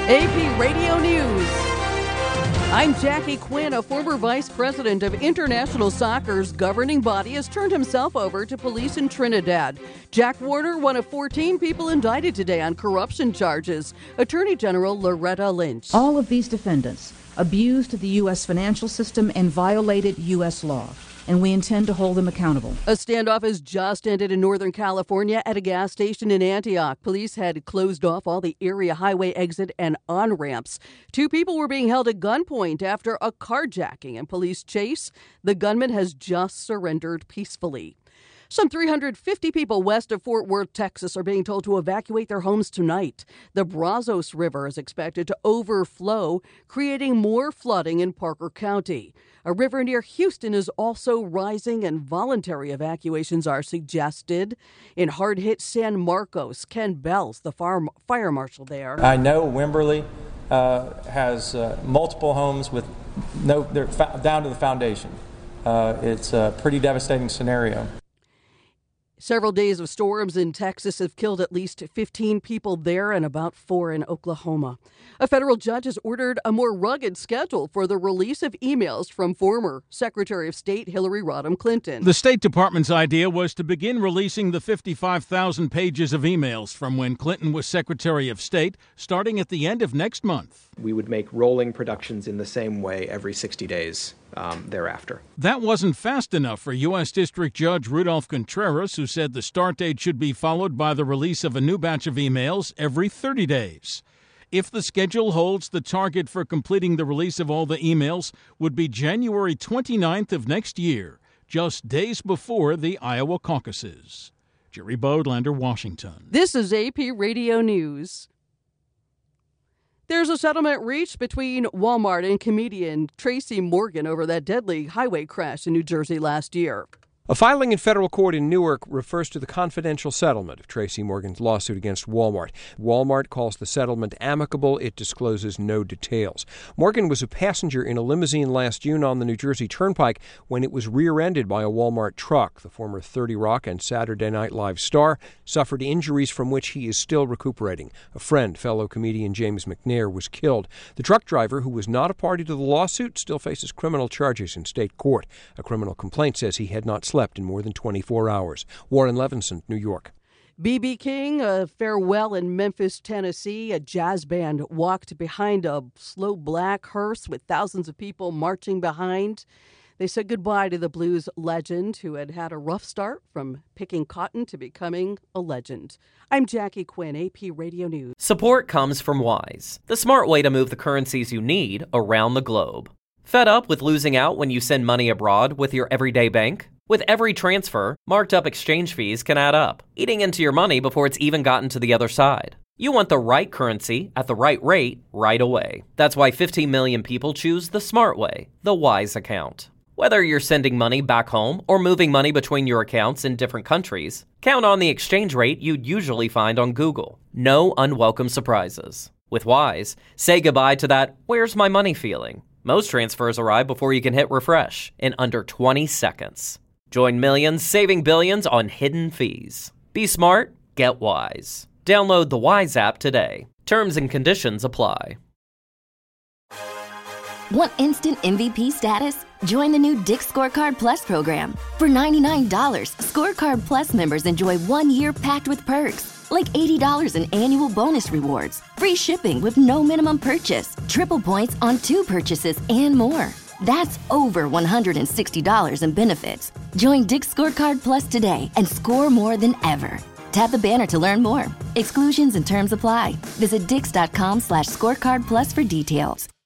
AP Radio News. I'm Jackie Quinn. A former vice president of International Soccer's governing body has turned himself over to police in Trinidad. Jack Warner, one of 14 people indicted today on corruption charges. Attorney General Loretta Lynch. All of these defendants abused the U.S. financial system and violated U.S. law, and we intend to hold them accountable. A standoff has just ended in Northern California at a gas station in Antioch. Police had closed off all the area highway exit and on-ramps. 2 people were being held at gunpoint after a carjacking and police chase. The gunman has just surrendered peacefully. Some 350 people west of Fort Worth, Texas, are being told to evacuate their homes tonight. The Brazos River is expected to overflow, creating more flooding in Parker County. A river near Houston is also rising, and voluntary evacuations are suggested. In hard-hit San Marcos, Ken Bells, the fire marshal there. I know Wimberley has multiple homes with they're down to the foundation. It's a pretty devastating scenario. Several days of storms in Texas have killed at least 15 people there and about 4 in Oklahoma. A federal judge has ordered a more rugged schedule for the release of emails from former Secretary of State Hillary Rodham Clinton. The State Department's idea was to begin releasing the 55,000 pages of emails from when Clinton was Secretary of State, starting at the end of next month. We would make rolling productions in the same way every 60 days. Thereafter. That wasn't fast enough for U.S. District Judge Rudolph Contreras, who said the start date should be followed by the release of a new batch of emails every 30 days. If the schedule holds, the target for completing the release of all the emails would be January 29th of next year, just days before the Iowa caucuses. Jerry Bodlander, Washington. This is AP Radio News. There's a settlement reached between Walmart and comedian Tracy Morgan over that deadly highway crash in New Jersey last year. A filing in federal court in Newark refers to the confidential settlement of Tracy Morgan's lawsuit against Walmart. Walmart calls the settlement amicable. It discloses no details. Morgan was a passenger in a limousine last June on the New Jersey Turnpike when it was rear-ended by a Walmart truck. The former 30 Rock and Saturday Night Live star suffered injuries from which he is still recuperating. A friend, fellow comedian James McNair, was killed. The truck driver, who was not a party to the lawsuit, still faces criminal charges in state court. A criminal complaint says he had not slept in more than 24 hours. Warren Levinson, New York. B.B. King, a farewell in Memphis, Tennessee. A jazz band walked behind a slow black hearse with thousands of people marching behind. They said goodbye to the blues legend who had had a rough start from picking cotton to becoming a legend. I'm Jackie Quinn, AP Radio News. Support comes from Wise, the smart way to move the currencies you need around the globe. Fed up with losing out when you send money abroad with your everyday bank? With every transfer, marked up exchange fees can add up, eating into your money before it's even gotten to the other side. You want the right currency at the right rate right away. That's why 15 million people choose the smart way, the Wise account. Whether you're sending money back home or moving money between your accounts in different countries, count on the exchange rate you'd usually find on Google. No unwelcome surprises. With Wise, say goodbye to that "where's my money" feeling. Most transfers arrive before you can hit refresh in under 20 seconds. Join millions saving billions on hidden fees. Be smart, get Wise. Download the Wise app today. Terms and conditions apply. Want instant MVP status? Join the new Dick's Scorecard Plus program. For $99, Scorecard Plus members enjoy 1 year packed with perks, like $80 in annual bonus rewards, free shipping with no minimum purchase, triple points on 2 purchases, and more. That's over $160 in benefits. Join Dick's Scorecard Plus today and score more than ever. Tap the banner to learn more. Exclusions and terms apply. Visit dix.com/scorecard plus for details.